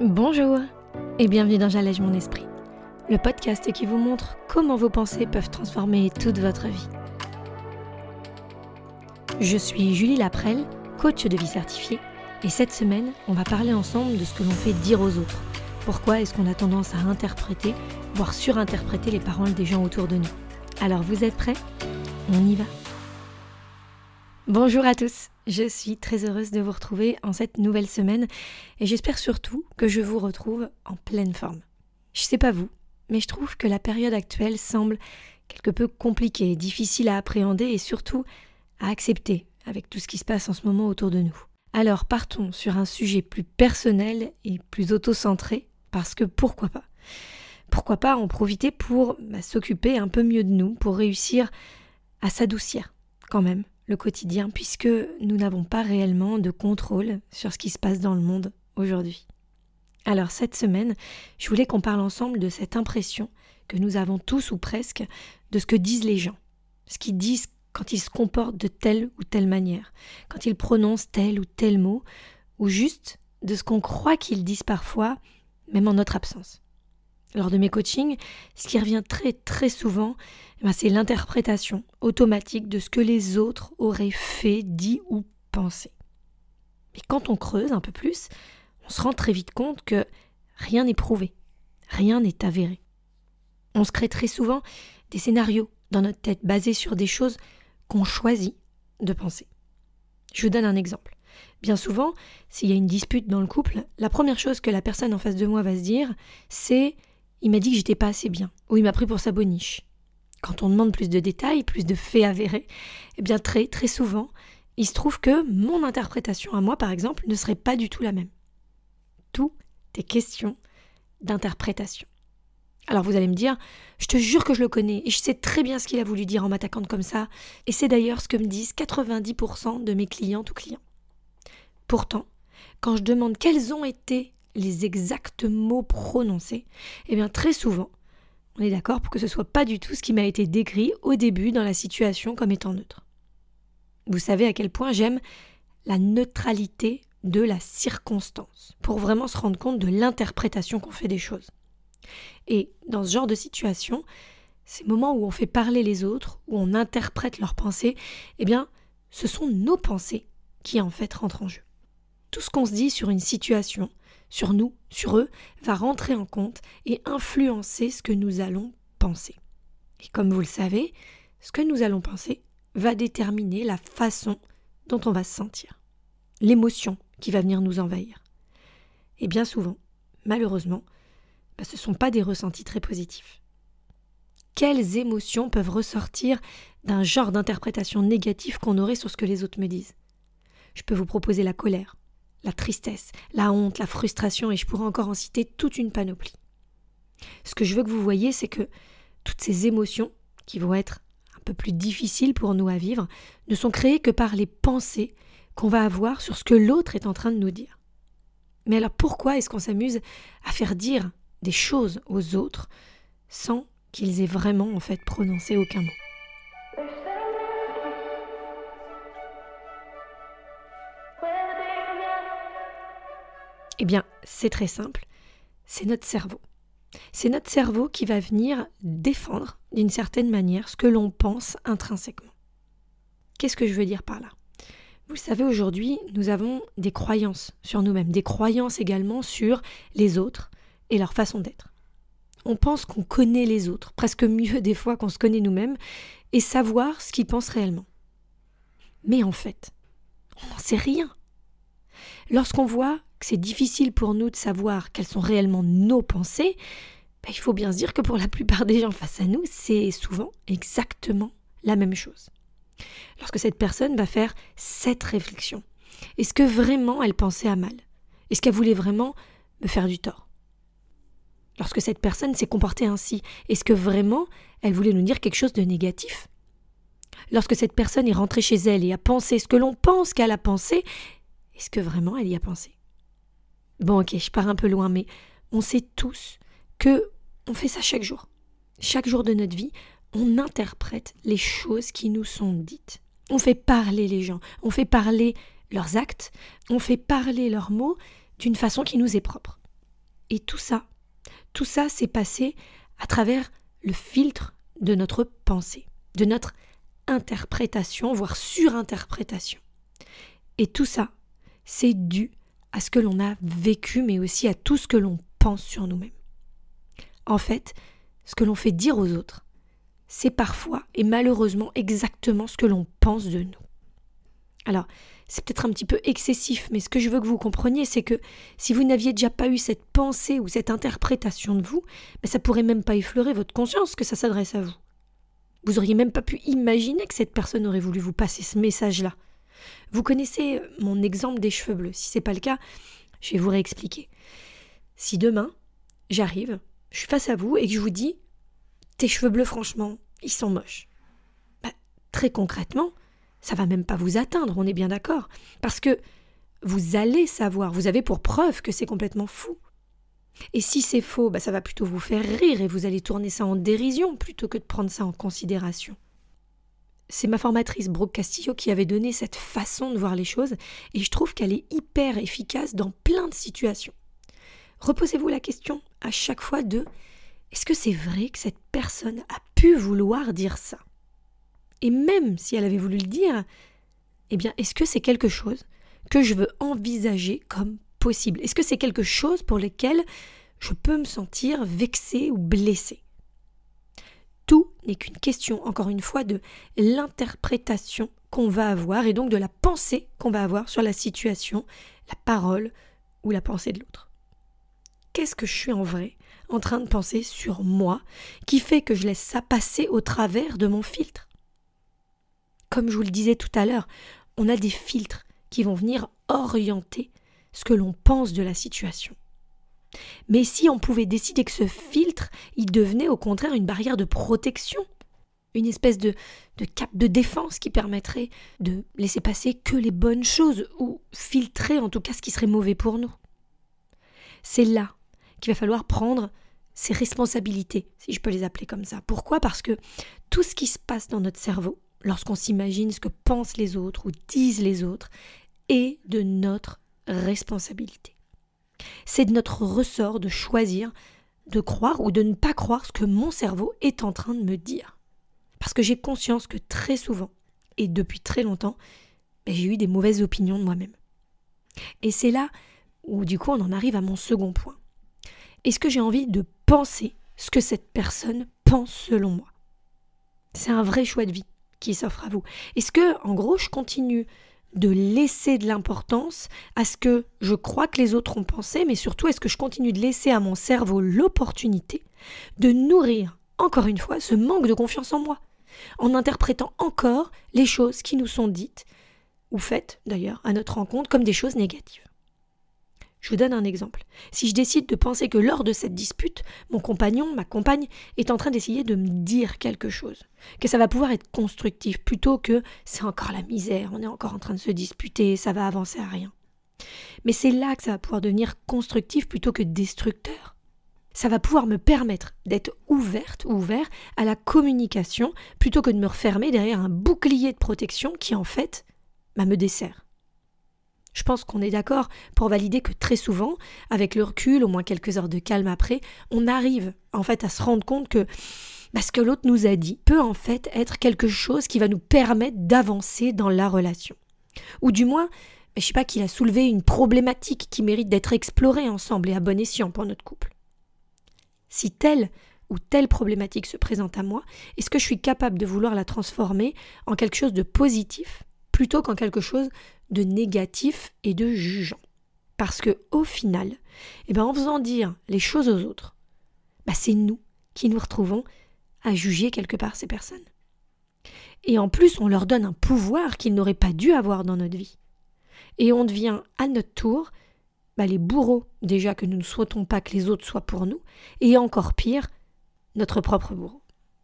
Bonjour et bienvenue dans J'allège mon esprit, le podcast qui vous montre comment vos pensées peuvent transformer toute votre vie. Je suis Julie Laprelle, coach de vie certifiée, et cette semaine, on va parler ensemble de ce que l'on fait dire aux autres. Pourquoi est-ce qu'on a tendance à interpréter, voire surinterpréter les paroles des gens autour de nous? Alors vous êtes prêts? On y va! Bonjour à tous, je suis très heureuse de vous retrouver en cette nouvelle semaine et j'espère surtout que je vous retrouve en pleine forme. Je sais pas vous, mais je trouve que la période actuelle semble quelque peu compliquée, difficile à appréhender et surtout à accepter avec tout ce qui se passe en ce moment autour de nous. Alors partons sur un sujet plus personnel et plus auto-centré parce que pourquoi pas? Pourquoi pas en profiter pour s'occuper un peu mieux de nous, pour réussir à s'adoucir quand même le quotidien, puisque nous n'avons pas réellement de contrôle sur ce qui se passe dans le monde aujourd'hui. Alors cette semaine, je voulais qu'on parle ensemble de cette impression que nous avons tous ou presque de ce que disent les gens, ce qu'ils disent quand ils se comportent de telle ou telle manière, quand ils prononcent tel ou tel mot, ou juste de ce qu'on croit qu'ils disent parfois, même en notre absence. Lors de mes coachings, ce qui revient très très souvent, c'est l'interprétation automatique de ce que les autres auraient fait, dit ou pensé. Mais quand on creuse un peu plus, on se rend très vite compte que rien n'est prouvé, rien n'est avéré. On se crée très souvent des scénarios dans notre tête basés sur des choses qu'on choisit de penser. Je vous donne un exemple. Bien souvent, s'il y a une dispute dans le couple, la première chose que la personne en face de moi va se dire, c'est « il m'a dit que j'étais pas assez bien » ou « il m'a pris pour sa boniche ». Quand on demande plus de détails, plus de faits avérés, très très souvent, il se trouve que mon interprétation à moi, par exemple, ne serait pas du tout la même. Tout est question d'interprétation. Alors vous allez me dire, je te jure que je le connais et je sais très bien ce qu'il a voulu dire en m'attaquant comme ça, et c'est d'ailleurs ce que me disent 90% de mes clientes ou clients. Pourtant, quand je demande quels ont été les exacts mots prononcés, très souvent, on est d'accord pour que ce soit pas du tout ce qui m'a été décrit au début dans la situation comme étant neutre. Vous savez à quel point j'aime la neutralité de la circonstance, pour vraiment se rendre compte de l'interprétation qu'on fait des choses. Et dans ce genre de situation, ces moments où on fait parler les autres, où on interprète leurs pensées, ce sont nos pensées qui en fait rentrent en jeu. Tout ce qu'on se dit sur une situation, sur nous, sur eux, va rentrer en compte et influencer ce que nous allons penser. Et comme vous le savez, ce que nous allons penser va déterminer la façon dont on va se sentir, l'émotion qui va venir nous envahir. Et bien souvent, malheureusement, ce ne sont pas des ressentis très positifs. Quelles émotions peuvent ressortir d'un genre d'interprétation négative qu'on aurait sur ce que les autres me disent? Je peux vous proposer la colère, la tristesse, la honte, la frustration, et je pourrais encore en citer toute une panoplie. Ce que je veux que vous voyez, c'est que toutes ces émotions, qui vont être un peu plus difficiles pour nous à vivre, ne sont créées que par les pensées qu'on va avoir sur ce que l'autre est en train de nous dire. Mais alors pourquoi est-ce qu'on s'amuse à faire dire des choses aux autres sans qu'ils aient vraiment prononcé aucun mot? C'est très simple, c'est notre cerveau. C'est notre cerveau qui va venir défendre d'une certaine manière ce que l'on pense intrinsèquement. Qu'est-ce que je veux dire par là? Vous le savez, aujourd'hui, nous avons des croyances sur nous-mêmes, des croyances également sur les autres et leur façon d'être. On pense qu'on connaît les autres, presque mieux des fois qu'on se connaît nous-mêmes, et savoir ce qu'ils pensent réellement. Mais en fait, on n'en sait rien. Lorsqu'on voit que c'est difficile pour nous de savoir quelles sont réellement nos pensées, il faut bien se dire que pour la plupart des gens face à nous, c'est souvent exactement la même chose. Lorsque cette personne va faire cette réflexion, est-ce que vraiment elle pensait à mal? Est-ce qu'elle voulait vraiment me faire du tort? Lorsque cette personne s'est comportée ainsi, est-ce que vraiment elle voulait nous dire quelque chose de négatif? Lorsque cette personne est rentrée chez elle et a pensé ce que l'on pense qu'elle a pensé, est-ce que vraiment elle y a pensé? Bon, ok, je pars un peu loin, mais on sait tous que on fait ça chaque jour. Chaque jour de notre vie, on interprète les choses qui nous sont dites. On fait parler les gens, on fait parler leurs actes, on fait parler leurs mots d'une façon qui nous est propre. Et tout ça, s'est passé à travers le filtre de notre pensée, de notre interprétation, voire surinterprétation. Et tout ça, c'est dû à ce que l'on a vécu, mais aussi à tout ce que l'on pense sur nous-mêmes. En fait, ce que l'on fait dire aux autres, c'est parfois et malheureusement exactement ce que l'on pense de nous. Alors, c'est peut-être un petit peu excessif, mais ce que je veux que vous compreniez, c'est que si vous n'aviez déjà pas eu cette pensée ou cette interprétation de vous, ça pourrait même pas effleurer votre conscience que ça s'adresse à vous. Vous auriez même pas pu imaginer que cette personne aurait voulu vous passer ce message-là. Vous connaissez mon exemple des cheveux bleus. Si c'est pas le cas, je vais vous réexpliquer. Si demain, j'arrive, je suis face à vous et que je vous dis « Tes cheveux bleus, franchement, ils sont moches ». Très concrètement, ça va même pas vous atteindre, on est bien d'accord. Parce que vous allez savoir, vous avez pour preuve que c'est complètement fou. Et si c'est faux, ça va plutôt vous faire rire et vous allez tourner ça en dérision plutôt que de prendre ça en considération. C'est ma formatrice Brooke Castillo qui avait donné cette façon de voir les choses et je trouve qu'elle est hyper efficace dans plein de situations. Reposez-vous la question à chaque fois de « Est-ce que c'est vrai que cette personne a pu vouloir dire ça ?» Et même si elle avait voulu le dire, est-ce que c'est quelque chose que je veux envisager comme possible? Est-ce que c'est quelque chose pour lequel je peux me sentir vexée ou blessée? Tout n'est qu'une question, encore une fois, de l'interprétation qu'on va avoir et donc de la pensée qu'on va avoir sur la situation, la parole ou la pensée de l'autre. Qu'est-ce que je suis en vrai en train de penser sur moi qui fait que je laisse ça passer au travers de mon filtre? Comme je vous le disais tout à l'heure, on a des filtres qui vont venir orienter ce que l'on pense de la situation. Mais si on pouvait décider que ce filtre, il devenait au contraire une barrière de protection, une espèce de cape de défense qui permettrait de laisser passer que les bonnes choses ou filtrer en tout cas ce qui serait mauvais pour nous. C'est là qu'il va falloir prendre ses responsabilités, si je peux les appeler comme ça. Pourquoi ? Parce que tout ce qui se passe dans notre cerveau, lorsqu'on s'imagine ce que pensent les autres ou disent les autres, est de notre responsabilité. C'est de notre ressort de choisir, de croire ou de ne pas croire ce que mon cerveau est en train de me dire. Parce que j'ai conscience que très souvent, et depuis très longtemps, j'ai eu des mauvaises opinions de moi-même. Et c'est là où du coup on en arrive à mon second point. Est-ce que j'ai envie de penser ce que cette personne pense selon moi ? C'est un vrai choix de vie qui s'offre à vous. Est-ce que, en gros, je continue de laisser de l'importance à ce que je crois que les autres ont pensé, mais surtout, est-ce que je continue de laisser à mon cerveau l'opportunité de nourrir, encore une fois, ce manque de confiance en moi, en interprétant encore les choses qui nous sont dites, ou faites d'ailleurs à notre rencontre, comme des choses négatives. Je vous donne un exemple. Si je décide de penser que lors de cette dispute, mon compagnon, ma compagne, est en train d'essayer de me dire quelque chose, que ça va pouvoir être constructif, plutôt que c'est encore la misère, on est encore en train de se disputer, ça va avancer à rien. Mais c'est là que ça va pouvoir devenir constructif plutôt que destructeur. Ça va pouvoir me permettre d'être ouverte ou ouvert à la communication, plutôt que de me refermer derrière un bouclier de protection qui, en fait, me dessert. Je pense qu'on est d'accord pour valider que très souvent, avec le recul, au moins quelques heures de calme après, on arrive en fait à se rendre compte que ce que l'autre nous a dit peut en fait être quelque chose qui va nous permettre d'avancer dans la relation. Ou du moins, qu'il a soulevé une problématique qui mérite d'être explorée ensemble et à bon escient pour notre couple. Si telle ou telle problématique se présente à moi, est-ce que je suis capable de vouloir la transformer en quelque chose de positif plutôt qu'en quelque chose de négatif et de jugeant. Parce que au final, en faisant dire les choses aux autres, c'est nous qui nous retrouvons à juger quelque part ces personnes. Et en plus, on leur donne un pouvoir qu'ils n'auraient pas dû avoir dans notre vie. Et on devient à notre tour les bourreaux, déjà que nous ne souhaitons pas que les autres soient pour nous, et encore pire, notre propre bourreau.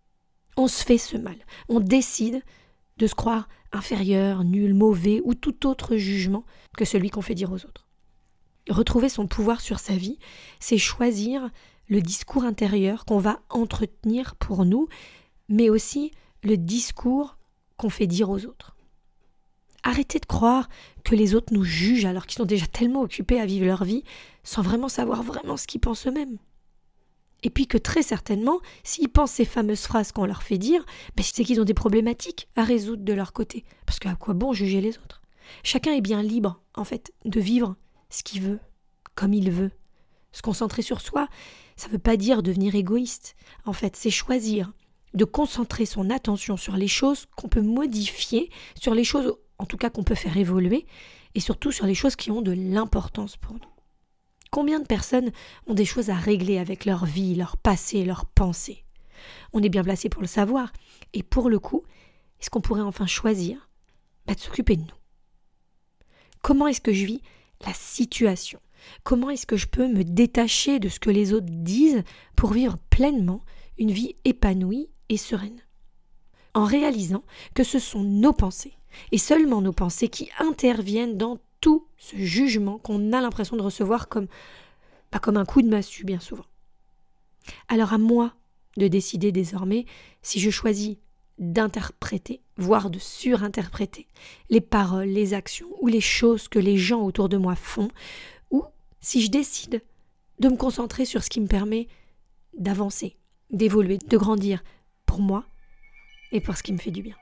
On se fait ce mal, on décide de se croire inférieur, nul, mauvais ou tout autre jugement que celui qu'on fait dire aux autres. Retrouver son pouvoir sur sa vie, c'est choisir le discours intérieur qu'on va entretenir pour nous, mais aussi le discours qu'on fait dire aux autres. Arrêtez de croire que les autres nous jugent alors qu'ils sont déjà tellement occupés à vivre leur vie sans vraiment savoir vraiment ce qu'ils pensent eux-mêmes. Et puis que très certainement, s'ils pensent ces fameuses phrases qu'on leur fait dire, c'est qu'ils ont des problématiques à résoudre de leur côté. Parce qu'à quoi bon juger les autres ? Chacun est bien libre, en fait, de vivre ce qu'il veut, comme il veut. Se concentrer sur soi, ça ne veut pas dire devenir égoïste. En fait, c'est choisir de concentrer son attention sur les choses qu'on peut modifier, sur les choses, en tout cas, qu'on peut faire évoluer, et surtout sur les choses qui ont de l'importance pour nous. Combien de personnes ont des choses à régler avec leur vie, leur passé, leurs pensées ? On est bien placé pour le savoir. Et pour le coup, est-ce qu'on pourrait enfin choisir de s'occuper de nous ? Comment est-ce que je vis la situation ? Comment est-ce que je peux me détacher de ce que les autres disent pour vivre pleinement une vie épanouie et sereine ? En réalisant que ce sont nos pensées, et seulement nos pensées, qui interviennent dans tout ce jugement qu'on a l'impression de recevoir comme un coup de massue bien souvent. Alors à moi de décider désormais si je choisis d'interpréter, voire de surinterpréter les paroles, les actions ou les choses que les gens autour de moi font, ou si je décide de me concentrer sur ce qui me permet d'avancer, d'évoluer, de grandir pour moi et pour ce qui me fait du bien.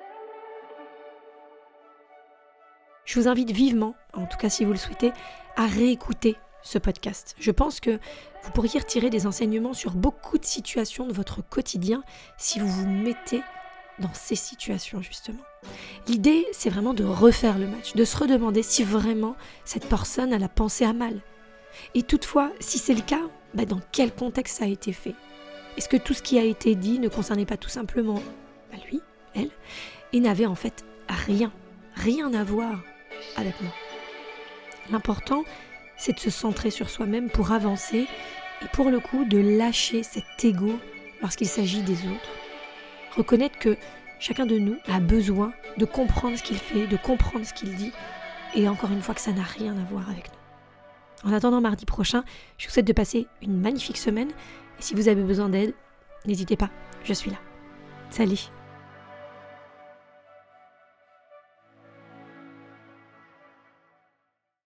Je vous invite vivement, en tout cas si vous le souhaitez, à réécouter ce podcast. Je pense que vous pourriez retirer des enseignements sur beaucoup de situations de votre quotidien si vous vous mettez dans ces situations justement. L'idée, c'est vraiment de refaire le match, de se redemander si vraiment cette personne a pensé à mal. Et toutefois, si c'est le cas, dans quel contexte ça a été fait ? Est-ce que tout ce qui a été dit ne concernait pas tout simplement lui, elle, et n'avait en fait rien à voir avec moi ? L'important, c'est de se centrer sur soi-même pour avancer et pour le coup de lâcher cet ego lorsqu'il s'agit des autres. Reconnaître que chacun de nous a besoin de comprendre ce qu'il fait, de comprendre ce qu'il dit, et encore une fois que ça n'a rien à voir avec nous. En attendant mardi prochain, je vous souhaite de passer une magnifique semaine, et si vous avez besoin d'aide, n'hésitez pas, je suis là. Salut!